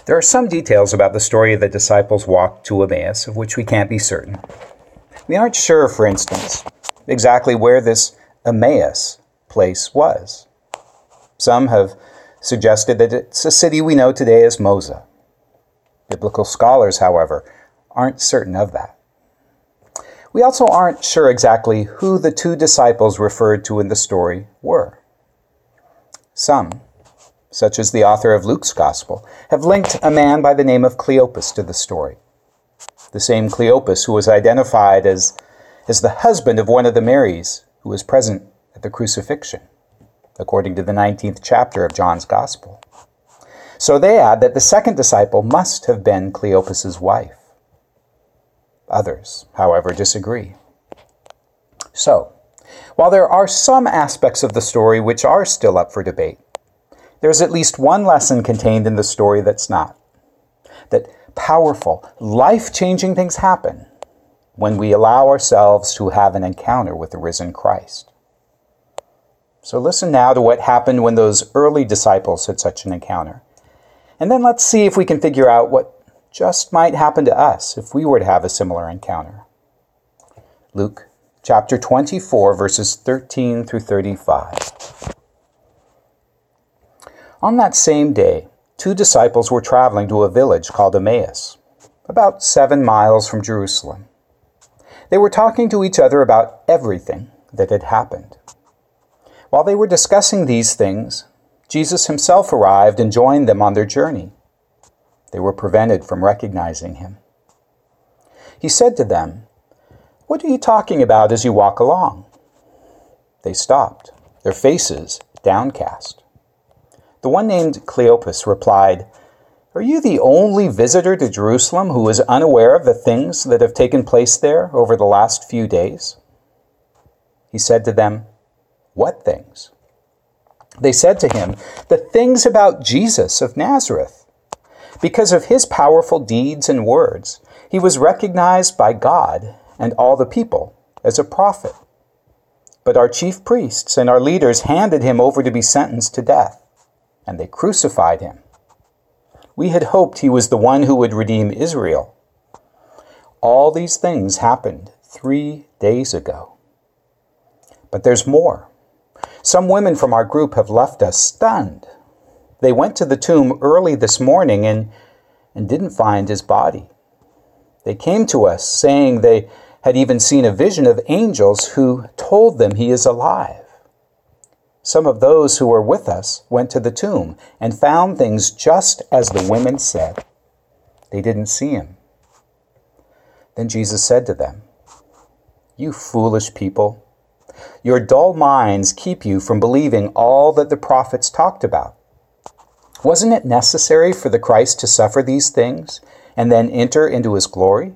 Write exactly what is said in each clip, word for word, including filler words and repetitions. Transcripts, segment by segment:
There are some details about the story of the disciples' walk to Emmaus of which we can't be certain. We aren't sure, for instance, exactly where this Emmaus place was. Some have suggested that it's a city we know today as Moza. Biblical scholars, however, aren't certain of that. We also aren't sure exactly who the two disciples referred to in the story were. Some, such as the author of Luke's Gospel, have linked a man by the name of Cleopas to the story. The same Cleopas who was identified as, as the husband of one of the Marys who was present at the crucifixion, according to the nineteenth chapter of John's Gospel. So they add that the second disciple must have been Cleopas's wife. Others, however, disagree. So, while there are some aspects of the story which are still up for debate, there's at least one lesson contained in the story that's not. That powerful, life-changing things happen when we allow ourselves to have an encounter with the risen Christ. So listen now to what happened when those early disciples had such an encounter. And then let's see if we can figure out what just might happen to us if we were to have a similar encounter. Luke chapter twenty-four, verses thirteen through thirty-five. On that same day, two disciples were traveling to a village called Emmaus, about seven miles from Jerusalem. They were talking to each other about everything that had happened. While they were discussing these things, Jesus himself arrived and joined them on their journey. They were prevented from recognizing him. He said to them, "What are you talking about as you walk along?" They stopped, their faces downcast. The one named Cleopas replied, "Are you the only visitor to Jerusalem who is unaware of the things that have taken place there over the last few days?" He said to them, "What things?" They said to him, "The things about Jesus of Nazareth. Because of his powerful deeds and words, he was recognized by God and all the people as a prophet. But our chief priests and our leaders handed him over to be sentenced to death, and they crucified him. We had hoped he was the one who would redeem Israel. All these things happened three days ago. But there's more. Some women from our group have left us stunned. They went to the tomb early this morning and, and didn't find his body. They came to us saying they had even seen a vision of angels who told them he is alive. Some of those who were with us went to the tomb and found things just as the women said. They didn't see him." Then Jesus said to them, "You foolish people, your dull minds keep you from believing all that the prophets talked about. Wasn't it necessary for the Christ to suffer these things and then enter into his glory?"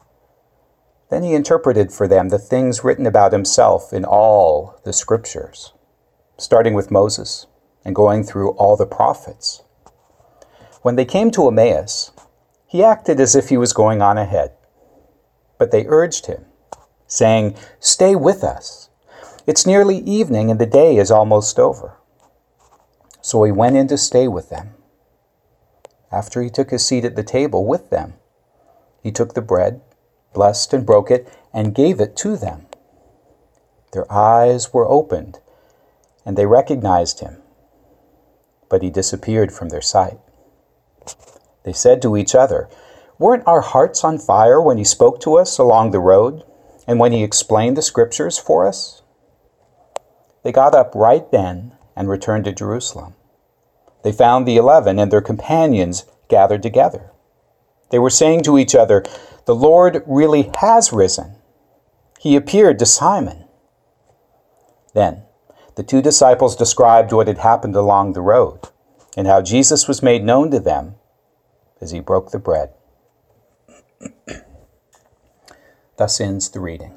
Then he interpreted for them the things written about himself in all the scriptures, starting with Moses and going through all the prophets. When they came to Emmaus, he acted as if he was going on ahead. But they urged him, saying, "Stay with us. It's nearly evening and the day is almost over." So he went in to stay with them. After he took his seat at the table with them, he took the bread, blessed and broke it, and gave it to them. Their eyes were opened, and they recognized him, but he disappeared from their sight. They said to each other, "Weren't our hearts on fire when he spoke to us along the road, and when he explained the scriptures for us?" They got up right then and returned to Jerusalem. They found the eleven and their companions gathered together. They were saying to each other, "The Lord really has risen. He appeared to Simon." Then the two disciples described what had happened along the road and how Jesus was made known to them as he broke the bread. Thus ends the reading.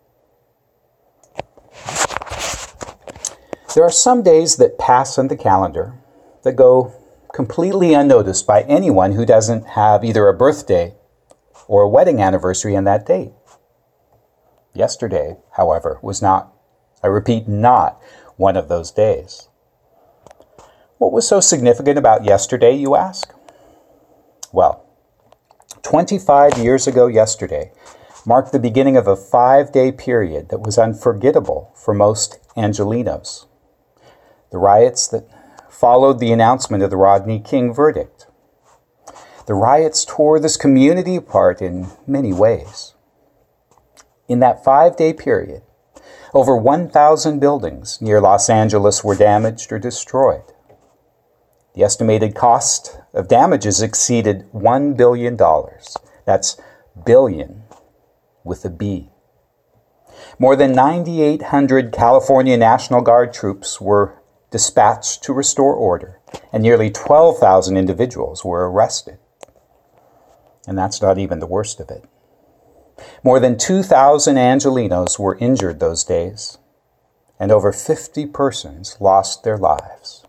There are some days that pass on the calendar that go completely unnoticed by anyone who doesn't have either a birthday or a wedding anniversary on that date. Yesterday, however, was not, I repeat, not one of those days. What was so significant about yesterday, you ask? Well, twenty-five years ago yesterday marked the beginning of a five-day period that was unforgettable for most Angelenos. The riots that followed the announcement of the Rodney King verdict. The riots tore this community apart in many ways. In that five-day period, over one thousand buildings near Los Angeles were damaged or destroyed. The estimated cost of damages exceeded one billion dollars. That's billion with a B. More than nine thousand eight hundred California National Guard troops were dispatched to restore order, and nearly twelve thousand individuals were arrested. And that's not even the worst of it. More than two thousand Angelenos were injured those days, and over fifty persons lost their lives.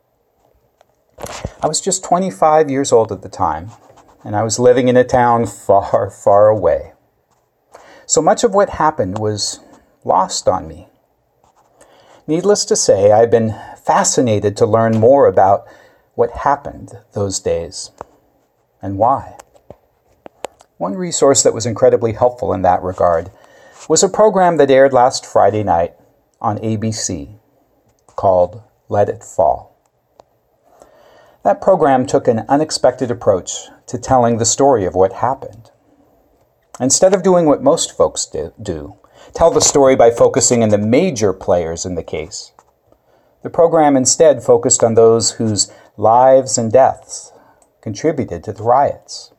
I was just twenty-five years old at the time, and I was living in a town far, far away. So much of what happened was lost on me. Needless to say, I've been fascinated to learn more about what happened those days and why. One resource that was incredibly helpful in that regard was a program that aired last Friday night on A B C called Let It Fall. That program took an unexpected approach to telling the story of what happened. Instead of doing what most folks do, do tell the story by focusing on the major players in the case, the program instead focused on those whose lives and deaths contributed to the riots.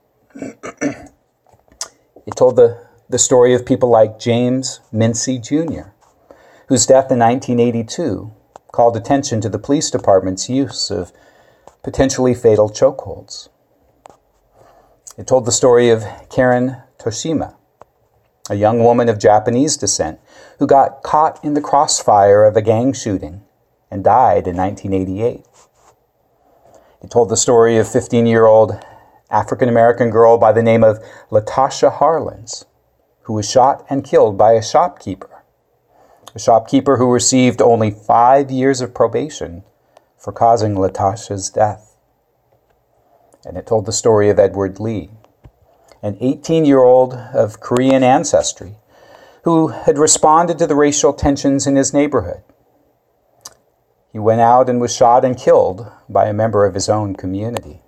It told the, the story of people like James Mincy Junior, whose death in nineteen eighty-two called attention to the police department's use of potentially fatal chokeholds. It told the story of Karen Toshima, a young woman of Japanese descent who got caught in the crossfire of a gang shooting and died in nineteen eighty-eight. It told the story of fifteen-year-old African-American girl by the name of Latasha Harlins, who was shot and killed by a shopkeeper, a shopkeeper who received only five years of probation for causing Latasha's death. And it told the story of Edward Lee, an eighteen-year-old of Korean ancestry who had responded to the racial tensions in his neighborhood. He went out and was shot and killed by a member of his own community.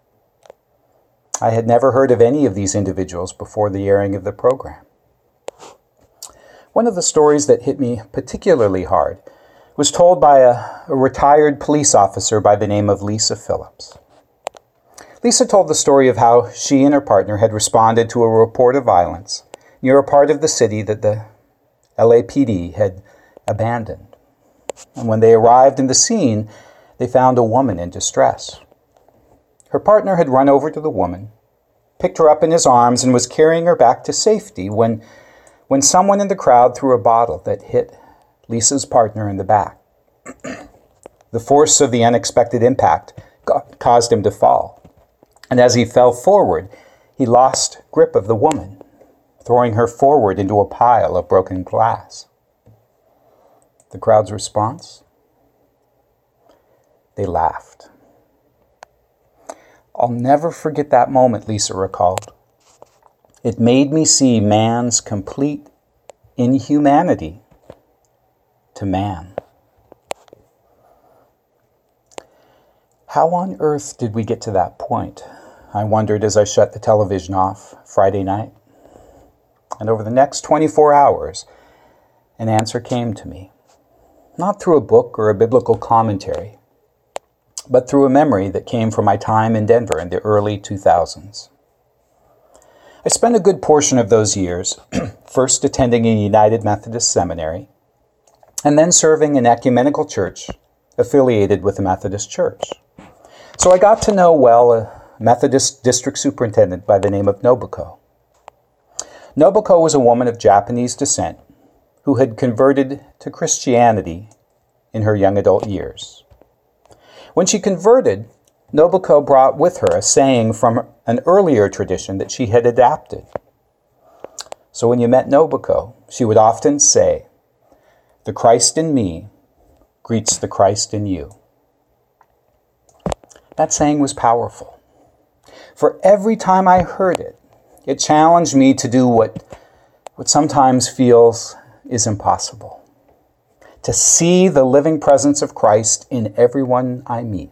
I had never heard of any of these individuals before the airing of the program. One of the stories that hit me particularly hard was told by a, a retired police officer by the name of Lisa Phillips. Lisa told the story of how she and her partner had responded to a report of violence near a part of the city that the L A P D had abandoned. And when they arrived in the scene, they found a woman in distress. Her partner had run over to the woman, picked her up in his arms, and was carrying her back to safety when, when someone in the crowd threw a bottle that hit Lisa's partner in the back. The force of the unexpected impact caused him to fall, and as he fell forward, he lost grip of the woman, throwing her forward into a pile of broken glass. The crowd's response? They laughed. I'll never forget that moment, Lisa recalled. It made me see man's complete inhumanity to man. How on earth did we get to that point? I wondered as I shut the television off Friday night. And over the next twenty-four hours, an answer came to me. Not through a book or a biblical commentary, but through a memory that came from my time in Denver in the early two thousands. I spent a good portion of those years first attending a United Methodist seminary and then serving an ecumenical church affiliated with the Methodist Church. So I got to know well a Methodist district superintendent by the name of Nobuko. Nobuko was a woman of Japanese descent who had converted to Christianity in her young adult years. When she converted, Nobuko brought with her a saying from an earlier tradition that she had adapted. So when you met Nobuko, she would often say, "The Christ in me greets the Christ in you." That saying was powerful. For every time I heard it, it challenged me to do what, what sometimes feels is impossible. To see the living presence of Christ in everyone I meet.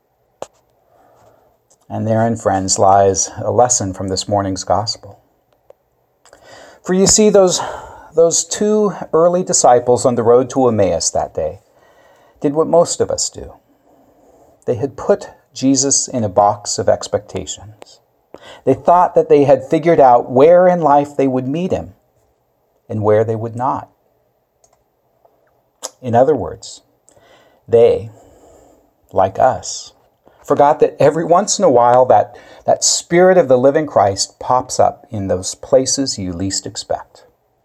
And therein, friends, lies a lesson from this morning's gospel. For you see, those, those two early disciples on the road to Emmaus that day did what most of us do. They had put Jesus in a box of expectations. They thought that they had figured out where in life they would meet him and where they would not. In other words, they, like us, forgot that every once in a while that, that Spirit of the living Christ pops up in those places you least expect.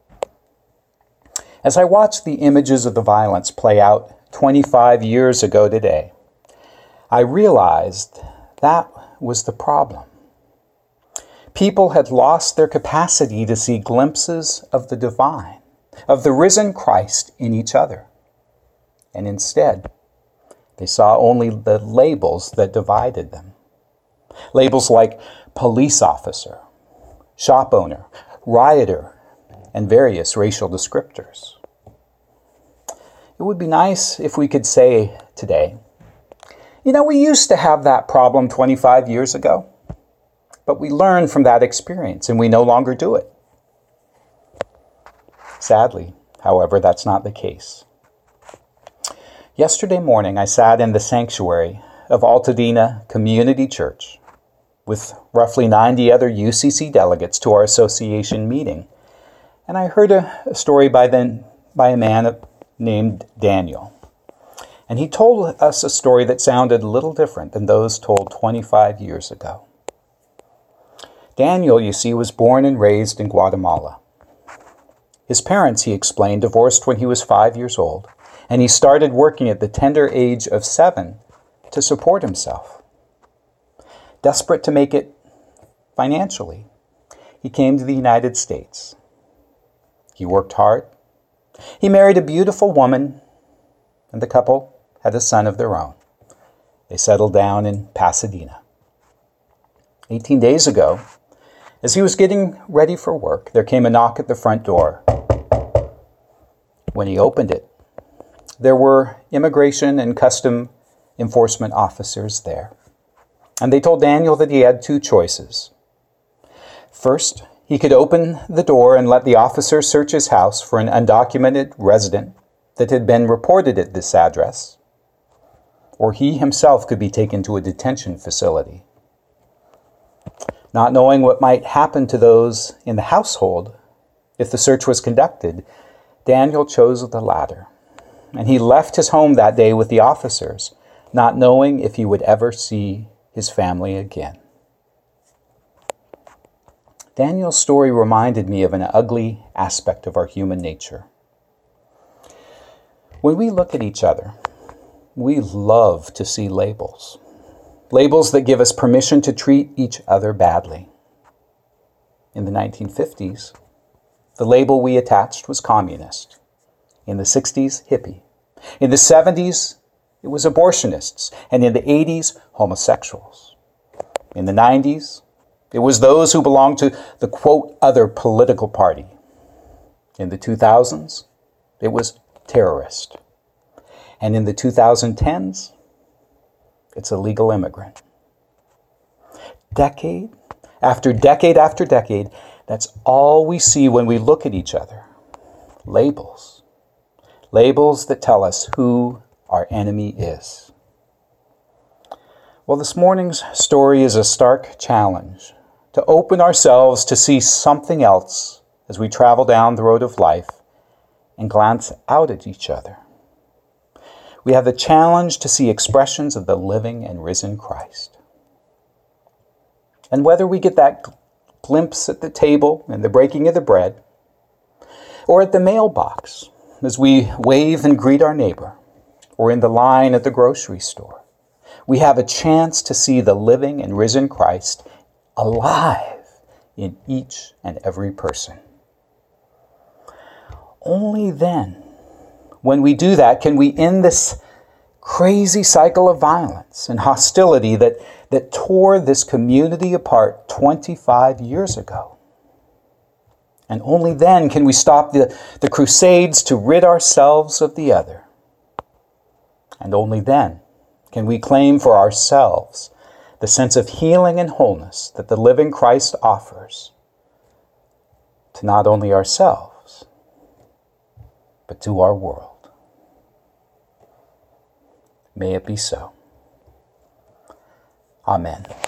As I watched the images of the violence play out twenty-five years ago today, I realized that was the problem. People had lost their capacity to see glimpses of the divine, of the risen Christ in each other. And instead, they saw only the labels that divided them. Labels like police officer, shop owner, rioter, and various racial descriptors. It would be nice if we could say today, you know, we used to have that problem twenty-five years ago, but we learned from that experience and we no longer do it. Sadly, however, that's not the case. Yesterday morning, I sat in the sanctuary of Altadena Community Church with roughly ninety other U C C delegates to our association meeting, and I heard a, a story by, the, by a man named Daniel. And he told us a story that sounded a little different than those told twenty-five years ago. Daniel, you see, was born and raised in Guatemala. His parents, he explained, divorced when he was five years old, and he started working at the tender age of seven to support himself. Desperate to make it financially, he came to the United States. He worked hard. He married a beautiful woman, and the couple had a son of their own. They settled down in Pasadena. Eighteen days ago, as he was getting ready for work, there came a knock at the front door. When he opened it, there were immigration and custom enforcement officers there. And they told Daniel that he had two choices. First, he could open the door and let the officers search his house for an undocumented resident that had been reported at this address, or he himself could be taken to a detention facility. Not knowing what might happen to those in the household if the search was conducted, Daniel chose the latter, and he left his home that day with the officers, not knowing if he would ever see his family again. Daniel's story reminded me of an ugly aspect of our human nature. When we look at each other, we love to see labels. Labels that give us permission to treat each other badly. In the nineteen fifties, the label we attached was communist. In the sixties, hippie. In the seventies, it was abortionists. And in the eighties, homosexuals. In the nineties, it was those who belonged to the, quote, other political party. In the two thousands, it was terrorist. And in the twenty tens, it's a legal immigrant. Decade after decade after decade, that's all we see when we look at each other. Labels. Labels that tell us who our enemy is. Well, this morning's story is a stark challenge to open ourselves to see something else as we travel down the road of life and glance out at each other. We have the challenge to see expressions of the living and risen Christ. And whether we get that glimpse at the table and the breaking of the bread, or at the mailbox as we wave and greet our neighbor, or in the line at the grocery store, we have a chance to see the living and risen Christ alive in each and every person. Only then, when we do that, can we, in this crazy cycle of violence and hostility that, that tore this community apart twenty-five years ago. And only then can we stop the, the crusades to rid ourselves of the other. And only then can we claim for ourselves the sense of healing and wholeness that the living Christ offers to not only ourselves, but to our world. May it be so. Amen.